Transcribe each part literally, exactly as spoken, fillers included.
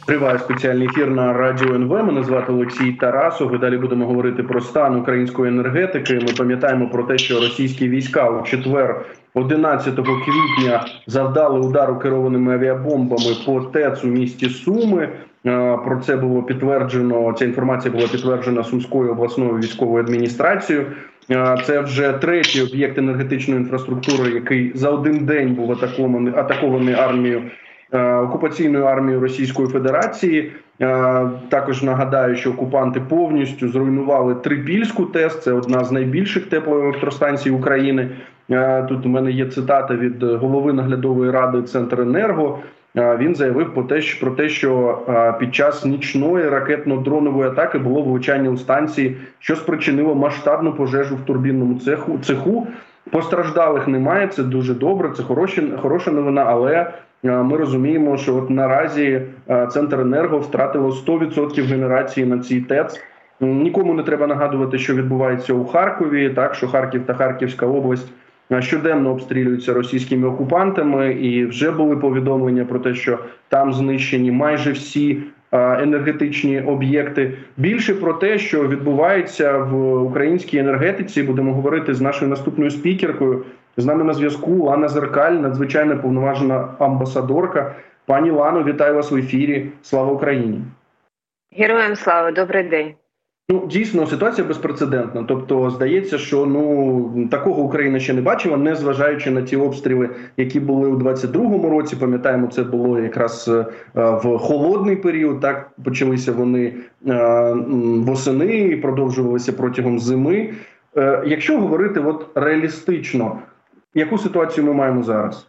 Триває спеціальний ефір на Радіо ен ве. Мене звати Олексій Тарасов. І далі будемо говорити про стан української енергетики. Ми пам'ятаємо про те, що російські війська у четвер, одинадцятого квітня, завдали удару керованими авіабомбами по ТЕЦ у місті Суми. Про це було підтверджено, ця інформація була підтверджена Сумською обласною військовою адміністрацією. Це вже третій об'єкт енергетичної інфраструктури, який за один день був атакований, атакований армією, окупаційною армією Російської Федерації. Також нагадаю, що окупанти повністю зруйнували Трипільську ТЕС, це одна з найбільших теплоелектростанцій України. Тут у мене є цитата від голови наглядової ради Центренерго. Він заявив про те, що, про те, що під час нічної ракетно-дронової атаки було влучання у станції, що спричинило масштабну пожежу в турбінному цеху. цеху. Постраждалих немає, це дуже добре, це хороші, хороша новина, але ми розуміємо, що от наразі Центренерго втратило сто відсотків генерації на цій ТЕЦ. Нікому не треба нагадувати, що відбувається у Харкові, так, що Харків та Харківська область щоденно обстрілюються російськими окупантами, і вже були повідомлення про те, що там знищені майже всі енергетичні об'єкти. Більше про те, що відбувається в українській енергетиці, будемо говорити з нашою наступною спікеркою. З нами на зв'язку Лана Зеркаль, надзвичайно повноважена амбасадорка. Пані Лано, вітаю вас в ефірі. Слава Україні! Героям слава, добрий день. Ну, дійсно, ситуація безпрецедентна. Тобто, здається, що ну такого Україна ще не бачила, незважаючи на ті обстріли, які були у двадцять другому році. Пам'ятаємо, це було якраз е, в холодний період, так, почалися вони е, восени і продовжувалися протягом зими. Е, якщо говорити от реалістично, яку ситуацію ми маємо зараз?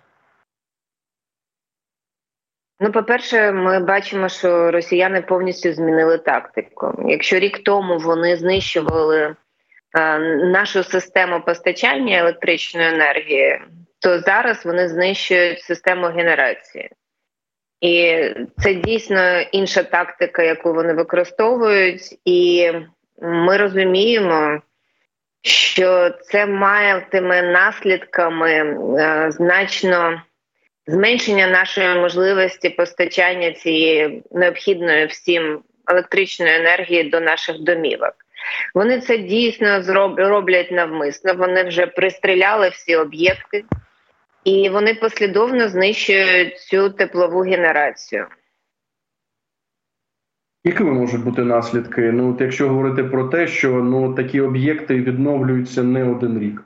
Ну, по-перше, ми бачимо, що росіяни повністю змінили тактику. Якщо рік тому вони знищували е, нашу систему постачання електричної енергії, то зараз вони знищують систему генерації. І це дійсно інша тактика, яку вони використовують. І ми розуміємо, що це матиме наслідками е, значно зменшення нашої можливості постачання цієї необхідної всім електричної енергії до наших домівок. Вони це дійсно роблять навмисно, вони вже пристріляли всі об'єкти, і вони послідовно знищують цю теплову генерацію. Якими можуть бути наслідки? Ну, от якщо говорити про те, що ну, такі об'єкти відновлюються не один рік.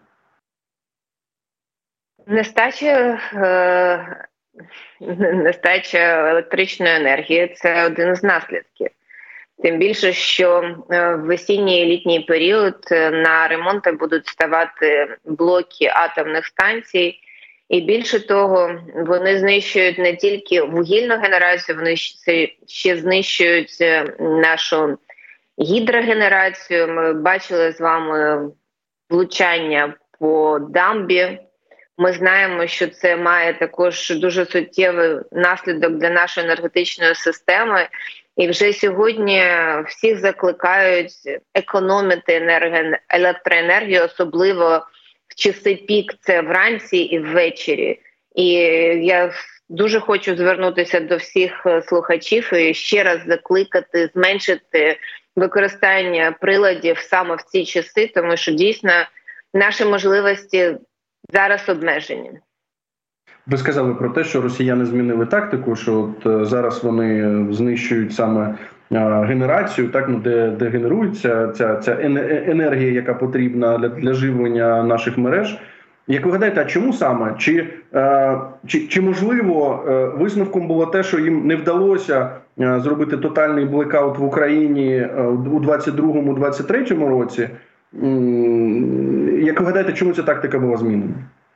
Нестача, е, нестача електричної енергії – це один з наслідків. Тим більше, що в весінній і літній період на ремонти будуть ставати блоки атомних станцій. І більше того, вони знищують не тільки вугільну генерацію, вони ще знищують нашу гідрогенерацію. Ми бачили з вами влучання по дамбі. Ми знаємо, що це має також дуже суттєвий наслідок для нашої енергетичної системи. І вже сьогодні всіх закликають економити енерго... електроенергію, особливо в часи пік, це вранці і ввечері. І я дуже хочу звернутися до всіх слухачів і ще раз закликати зменшити використання приладів саме в ці часи, тому що дійсно наші можливості зараз обмежені. Ви сказали про те, що росіяни змінили тактику, що от зараз вони знищують саме генерацію, так, ну, де, де генерується ця, ця енергія, яка потрібна для, для живлення наших мереж. Як ви гадаєте, а чому саме? Чи, чи, чи можливо висновком було те, що їм не вдалося зробити тотальний блекаут в Україні у двадцять другому - двадцять третьому році? Як ви гадаєте, чому ця тактика була змінена?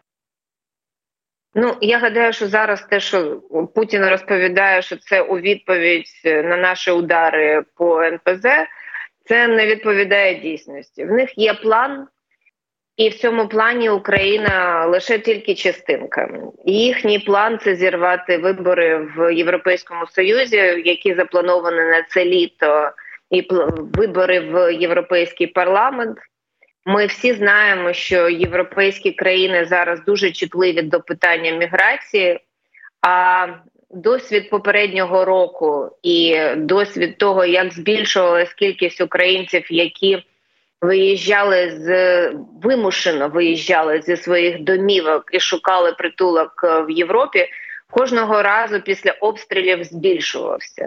Ну, я гадаю, що зараз те, що Путін розповідає, що це у відповідь на наші удари по ен пе зе, це не відповідає дійсності. В них є план, і в цьому плані Україна лише тільки частинка. Їхній план – це зірвати вибори в Європейському Союзі, які заплановані на це літо, і вибори в Європейський парламент. Ми всі знаємо, що європейські країни зараз дуже чутливі до питання міграції, а досвід попереднього року і досвід того, як збільшувалась кількість українців, які виїжджали з вимушено виїжджали зі своїх домівок і шукали притулок в Європі, кожного разу після обстрілів збільшувався.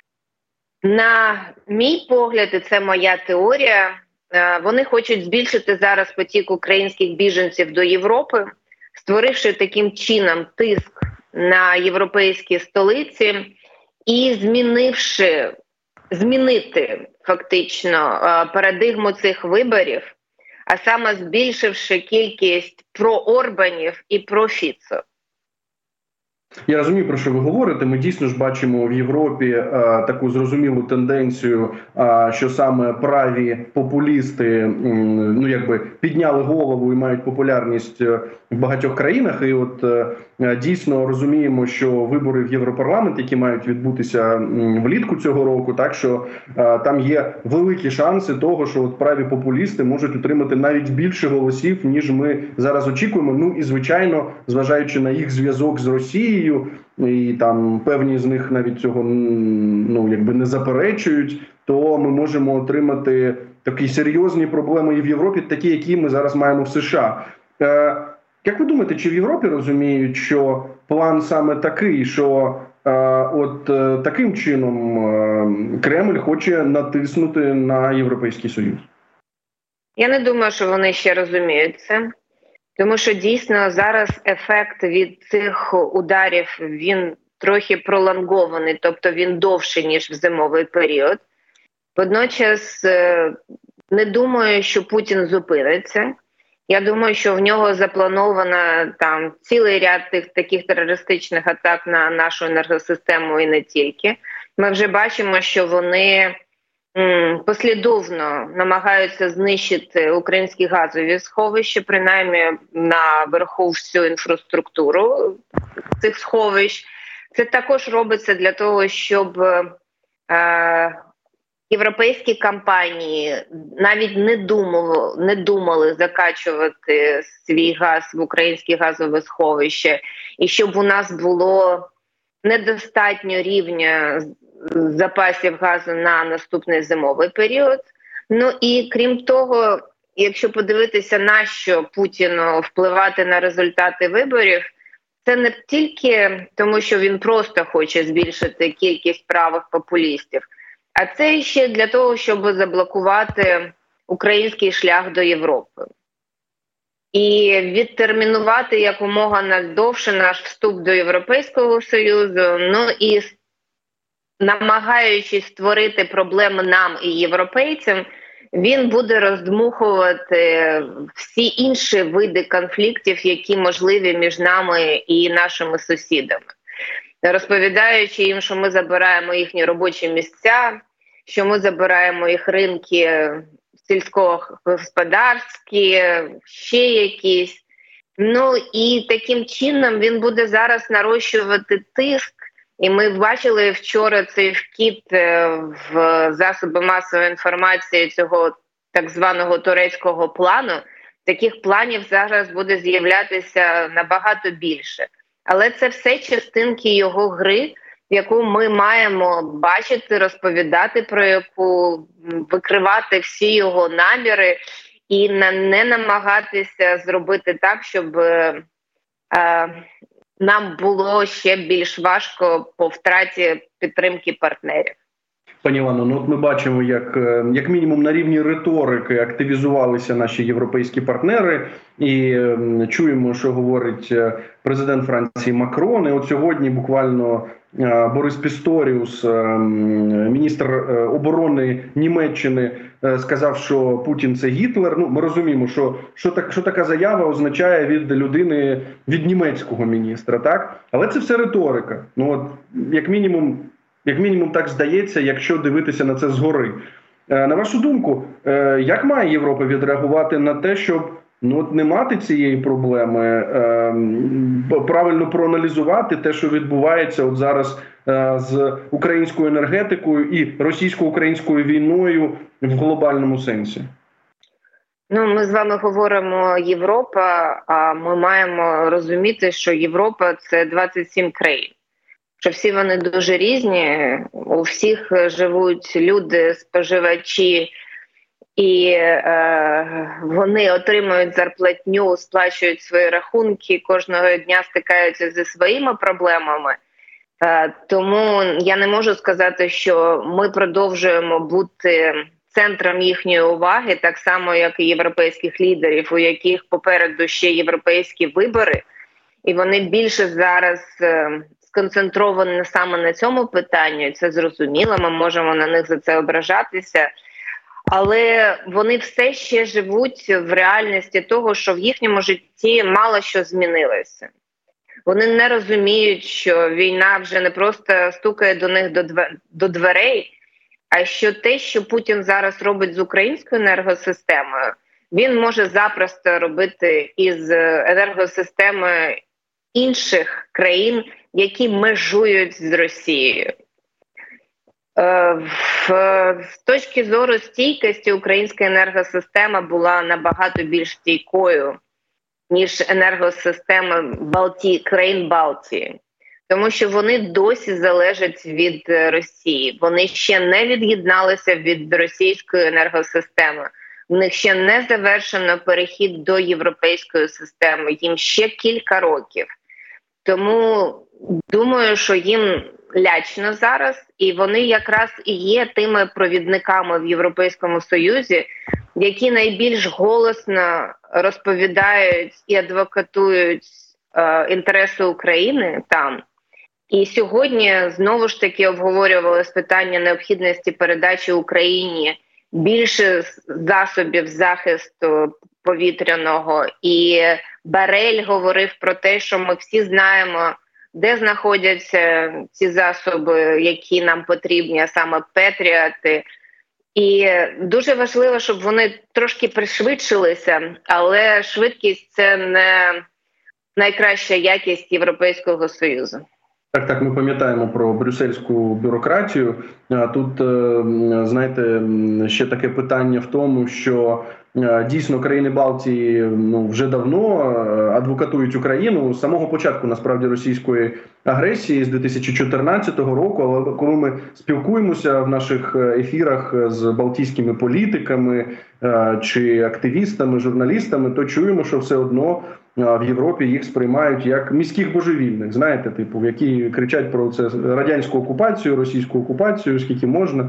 На мій погляд, і це моя теорія, вони хочуть збільшити зараз потік українських біженців до Європи, створивши таким чином тиск на європейські столиці і змінивши, змінити фактично парадигму цих виборів, а саме збільшивши кількість проорбанів і профіцо. Я розумію, про що ви говорите. Ми дійсно ж бачимо в Європі а, таку зрозумілу тенденцію, а, що саме праві популісти м, ну, якби підняли голову і мають популярність в багатьох країнах. І от а, дійсно розуміємо, що вибори в Європарламент, які мають відбутися м, влітку цього року, так що а, там є великі шанси того, що от праві популісти можуть отримати навіть більше голосів, ніж ми зараз очікуємо. Ну і звичайно, зважаючи на їх зв'язок з Росією, і там певні з них навіть цього ну якби не заперечують, то ми можемо отримати такі серйозні проблеми і в Європі, такі, які ми зараз маємо в США. Е, як ви думаєте, чи в Європі розуміють, що план саме такий, що е, от е, таким чином е, Кремль хоче натиснути на Європейський Союз? Я не думаю, що вони ще розуміють це. Тому що дійсно зараз ефект від цих ударів, він трохи пролонгований, тобто він довший, ніж в зимовий період. Водночас не думаю, що Путін зупиниться. Я думаю, що в нього заплановано там цілий ряд тих таких терористичних атак на нашу енергосистему і не тільки. Ми вже бачимо, що вони послідовно намагаються знищити українські газові сховища, принаймні на верху всю інфраструктуру цих сховищ. Це також робиться для того, щоб е, європейські компанії навіть не думали, не думали закачувати свій газ в українські газові сховища, і щоб у нас було недостатньо рівня запасів газу на наступний зимовий період. Ну і крім того, якщо подивитися, на що Путіну впливати на результати виборів, це не тільки тому, що він просто хоче збільшити кількість правих популістів, а це ще для того, щоб заблокувати український шлях до Європи. І відтермінувати якомога надовше наш вступ до Європейського Союзу, ну і намагаючись створити проблеми нам і європейцям, він буде роздмухувати всі інші види конфліктів, які можливі між нами і нашими сусідами. Розповідаючи їм, що ми забираємо їхні робочі місця, що ми забираємо їх ринки сільськогосподарські, ще якісь. Ну і таким чином він буде зараз нарощувати тиск. І ми бачили вчора цей вкид в засоби масової інформації цього так званого турецького плану. Таких планів зараз буде з'являтися набагато більше. Але це все частинки його гри, яку ми маємо бачити, розповідати про яку, викривати всі його наміри і не намагатися зробити так, щоб е, нам було ще більш важко по втраті підтримки партнерів. Пані Лано, ну от ми бачимо, як, як мінімум на рівні риторики активізувалися наші європейські партнери, і е, чуємо, що говорить президент Франції Макрон. І от сьогодні буквально е, Борис Пісторіус, е, міністр е, оборони Німеччини, е, сказав, що Путін – це Гітлер. Ну, ми розуміємо, що, що, так, що така заява означає від людини, від німецького міністра, так? Але це все риторика. Ну от, як мінімум, Як мінімум так здається, якщо дивитися на це згори. На вашу думку, як має Європа відреагувати на те, щоб ну, от не мати цієї проблеми, правильно проаналізувати те, що відбувається от зараз з українською енергетикою і російсько-українською війною в глобальному сенсі? Ну, ми з вами говоримо Європа, а ми маємо розуміти, що Європа – це двадцять сім країн. що всі вони дуже різні, у всіх живуть люди, споживачі, і е, вони отримують зарплатню, сплачують свої рахунки, кожного дня стикаються зі своїми проблемами. Е, тому я не можу сказати, що ми продовжуємо бути центром їхньої уваги, так само, як і європейських лідерів, у яких попереду ще європейські вибори, і вони більше зараз е, сконцентровані саме на цьому питанні. Це зрозуміло, ми можемо на них за це ображатися, але вони все ще живуть в реальності того, що в їхньому житті мало що змінилося. Вони не розуміють, що війна вже не просто стукає до них до дверей, а що те, що Путін зараз робить з українською енергосистемою, він може запросто робити із енергосистемою інших країн, які межують з Росією. З точки зору стійкості українська енергосистема була набагато більш стійкою, ніж енергосистема Балті... країн Балтії. Тому що вони досі залежать від Росії. Вони ще не від'єдналися від російської енергосистеми. В них ще не завершено перехід до європейської системи. Їм ще кілька років. Тому думаю, що їм лячно зараз. І вони якраз і є тими провідниками в Європейському Союзі, які найбільш голосно розповідають і адвокатують е, інтереси України там. І сьогодні знову ж таки обговорювалось питання необхідності передачі Україні більше засобів захисту повітряного. І Борель говорив про те, що ми всі знаємо, де знаходяться ці засоби, які нам потрібні, а саме Петріоти. І дуже важливо, щоб вони трошки пришвидшилися, але швидкість – це не найкраща якість Європейського Союзу. Так, так, ми пам'ятаємо про брюссельську бюрократію. Тут, знаєте, ще таке питання в тому, що дійсно країни Балтії ну, вже давно адвокатують Україну з самого початку, насправді, російської агресії з дві тисячі чотирнадцятого року. Але коли ми спілкуємося в наших ефірах з балтійськими політиками чи активістами, журналістами, то чуємо, що все одно в Європі їх сприймають як міських божевільних, знаєте, типу, які кричать про це радянську окупацію, російську окупацію, скільки можна.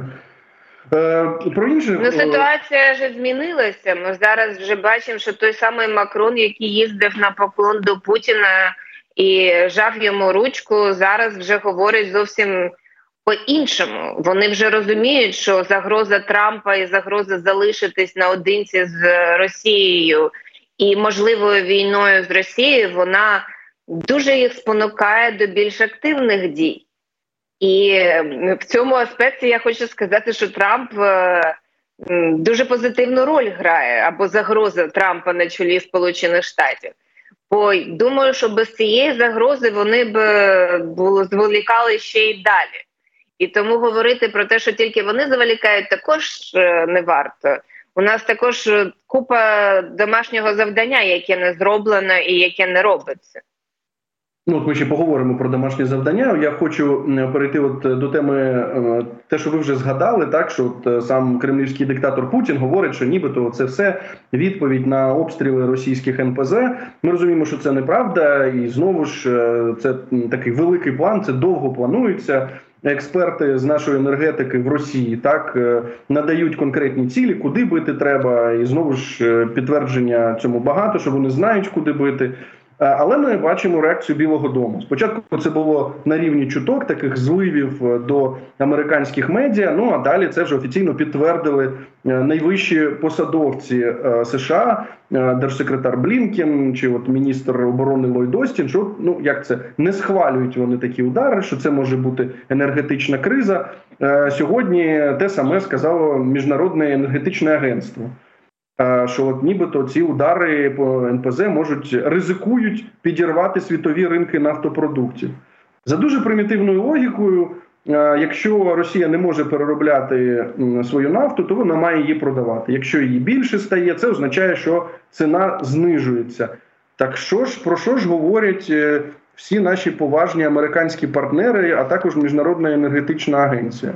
Е, про інше... Ну, ситуація вже змінилася. Ми зараз вже бачимо, що той самий Макрон, який їздив на поклон до Путіна і жав йому ручку, зараз вже говорить зовсім по-іншому. Вони вже розуміють, що загроза Трампа і загроза залишитись наодинці з Росією і можливою війною з Росією, вона дуже їх спонукає до більш активних дій. І в цьому аспекті я хочу сказати, що Трамп дуже позитивну роль грає, або загроза Трампа на чолі Сполучених Штатів. Бо думаю, що без цієї загрози вони б було, зволікали ще й далі. І тому говорити про те, що тільки вони зволікають, також не варто. У нас також купа домашнього завдання, яке не зроблено і яке не робиться. Ну, от ми ще поговоримо про домашні завдання. Я хочу перейти от до теми, те, що ви вже згадали, так, що от сам кремлівський диктатор Путін говорить, що нібито це все відповідь на обстріли російських ен пе зе. Ми розуміємо, що це неправда, і знову ж це такий великий план, це довго планується. Експерти з нашої енергетики в Росії так надають конкретні цілі, куди бити треба, і знову ж підтвердження цьому багато, що вони знають, куди бити. Але ми бачимо реакцію Білого дому. Спочатку це було на рівні чуток, таких зливів до американських медіа, ну а далі це вже офіційно підтвердили найвищі посадовці США, держсекретар Блінкен чи от міністр оборони Ллойд Остін, що, ну, як це, не схвалюють вони такі удари, що це може бути енергетична криза. Сьогодні те саме сказало Міжнародне енергетичне агентство. Що от нібито ці удари по ен пе зе можуть, ризикують підірвати світові ринки нафтопродуктів. За дуже примітивною логікою, якщо Росія не може переробляти свою нафту, то вона має її продавати. Якщо її більше стає, це означає, що ціна знижується. Так що ж, про що ж говорять всі наші поважні американські партнери, а також Міжнародна енергетична агенція?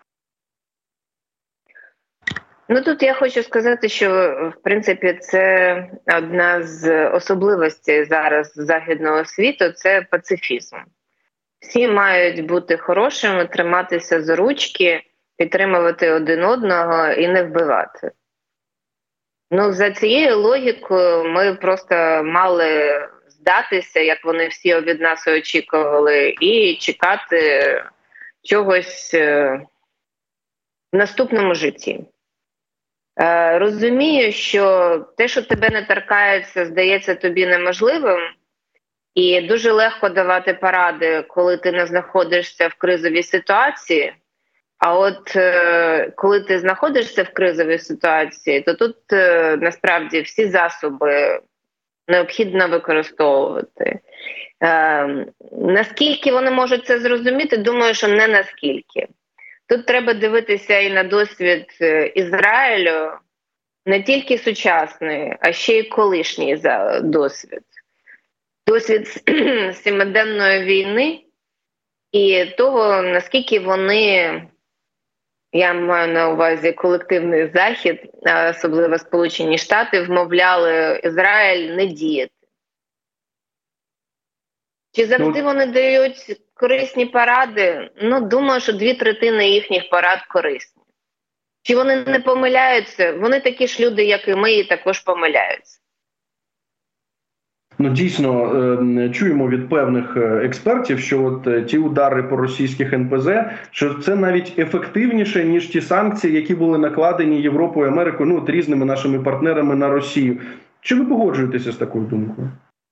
Ну, тут я хочу сказати, що, в принципі, це одна з особливостей зараз західного світу – це пацифізм. Всі мають бути хорошими, триматися за ручки, підтримувати один одного і не вбивати. Ну, за цією логікою ми просто мали здатися, як вони всі від нас очікували, і чекати чогось в наступному житті. Розумію, що те, що тебе не торкається, здається тобі неможливим, і дуже легко давати поради, коли ти не знаходишся в кризовій ситуації. А от коли ти знаходишся в кризовій ситуації, то тут насправді всі засоби необхідно використовувати. Наскільки вони можуть це зрозуміти? Думаю, що не наскільки. Тут треба дивитися і на досвід Ізраїлю, не тільки сучасний, а ще й колишній досвід. Досвід сімиденної війни і того, наскільки вони, я маю на увазі колективний Захід, особливо Сполучені Штати, вмовляли Ізраїль не діяти. Чи завжди вони дають корисні поради? Ну, думаю, що дві третини їхніх порад корисні. Чи вони не помиляються? Вони такі ж люди, як і ми, і також помиляються. Ну, дійсно, чуємо від певних експертів, що от ті удари по російських ен пе зет, що це навіть ефективніше, ніж ті санкції, які були накладені Європою, Америкою, ну, от різними нашими партнерами на Росію. Чи ви погоджуєтеся з такою думкою?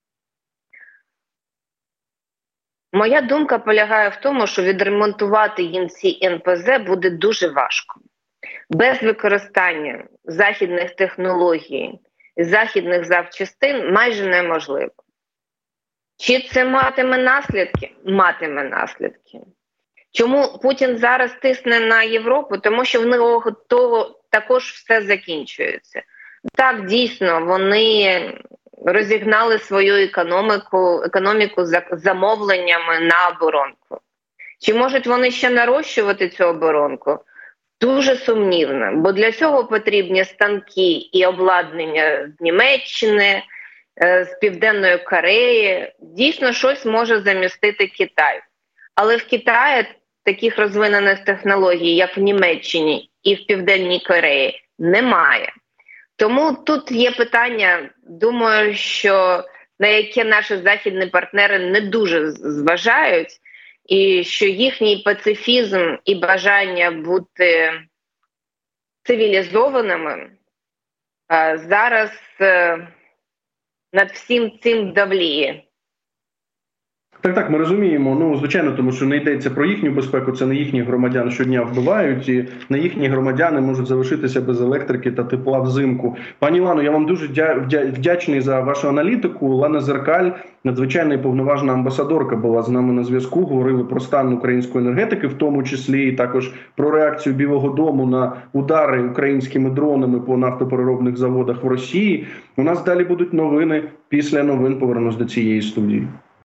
Моя думка полягає в тому, що відремонтувати їм ці ен пе зет буде дуже важко. Без використання західних технологій, західних запчастин майже неможливо. Чи це матиме наслідки? Матиме наслідки. Чому Путін зараз тисне на Європу? Тому що в нього того також все закінчується. Так, дійсно, вони розігнали свою економіку, економіку за замовленнями на оборонку. Чи можуть вони ще нарощувати цю оборонку? Дуже сумнівно, бо для цього потрібні станки і обладнання з Німеччини, з Південної Кореї. Дійсно, щось може замістити Китай. Але в Китаї таких розвинених технологій, як в Німеччині і в Південній Кореї, немає. Тому тут є питання, думаю, що на яке наші західні партнери не дуже зважають, і що їхній пацифізм і бажання бути цивілізованими зараз над всім цим давліє. Так, так, ми розуміємо, ну, звичайно, тому що не йдеться про їхню безпеку, це не їхніх громадян щодня вбивають, і не їхні громадяни можуть залишитися без електрики та тепла взимку. Пані Лано, я вам дуже вдячний за вашу аналітику. Лана Зеркаль, надзвичайна і повноважна амбасадорка, була з нами на зв'язку, говорили про стан української енергетики, в тому числі і також про реакцію Білого дому на удари українськими дронами по нафтопереробних заводах в Росії. У нас далі будуть новини. Після новин повернусь до цієї студії.